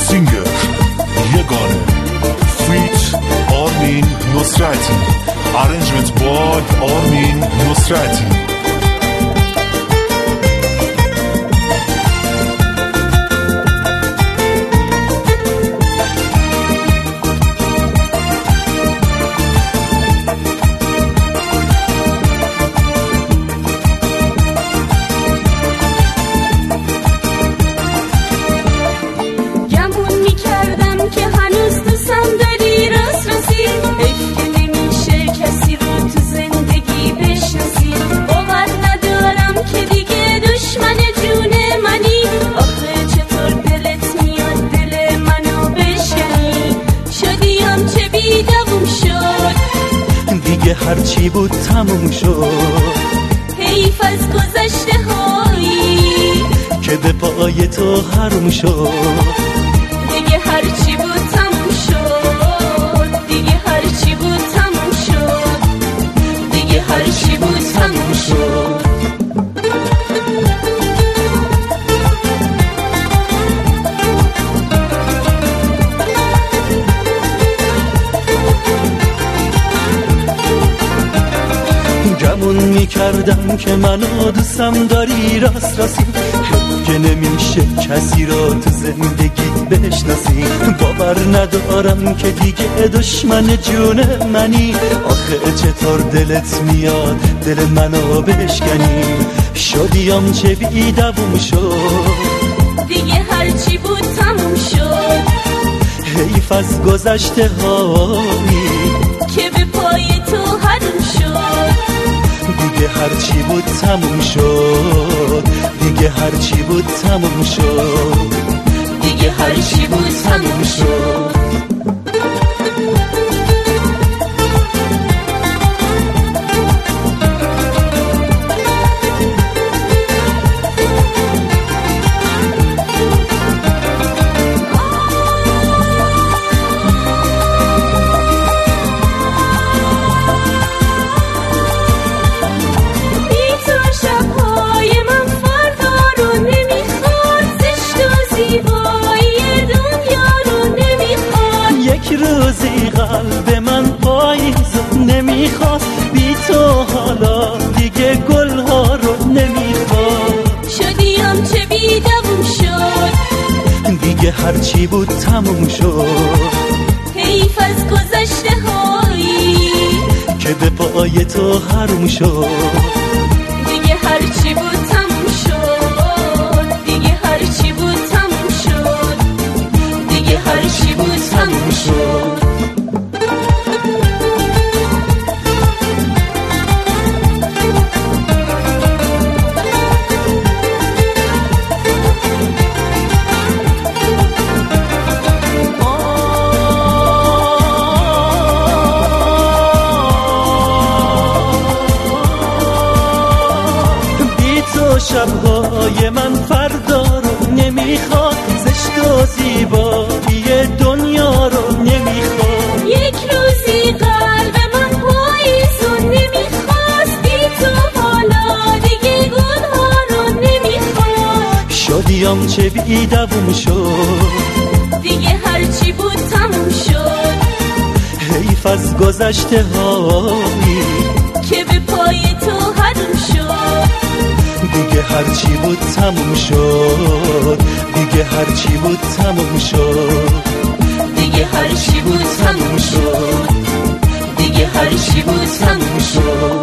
سینگر یگانه فیت آرمین نصرتی ارنجمنت بای آرمین نصرتی. هرچی بود تموم شد، حیف از گذشته هایی که به پای تو حروم شد. دیگه هرچی بود تموم شد، دیگه هرچی بود تموم شد، دیگه هرچی بود تموم شد. گمون میکردم که منو دوستم داری راست راستی، که نمیشه کسی را تو زندگی بشناسی. باور ندارم که دیگه دشمن جون منی، آخه چطور دلت میاد دل منو بشکنی. شدیم چه بی دووم شد، دیگه هرچی بود تموم شد. حیف از گذشته هایی که به پای تو حروم شد. دیگه هرچی بود تموم شد، دیگه هرچی بود تموم شد، دیگه هرچی بود تموم شد. روزی قلب من پاییز نمیخواست، بی تو حالا دیگه گلها رو نمیخواد. شدیم چه بی دووم شد، دیگه هرچی بود تموم شد. حیف از گذشته هایی که به پای تو حروم شد. دیگه هرچی بود تموم شد، دیگه هرچی بود تموم شد، دیگه هرچی بود تموم شد. شبهای من فردا رو نمیخواد، زشت و زیبایی دنیا رو نمیخواد. یک روزی قلب من پاییزو نمیخواست، بی تو حالا دیگه گلها رو نمیخواد. شدیم چه بی دووم شد، دیگه هرچی بود تموم شد. حیف از گذشته هایی که به پای تو حروم شد. دیگه هرچی بود تموم شد، دیگه هرچی بود تموم شد، دیگه هرچی بود تموم شد، دیگه هرچی بود تموم شد.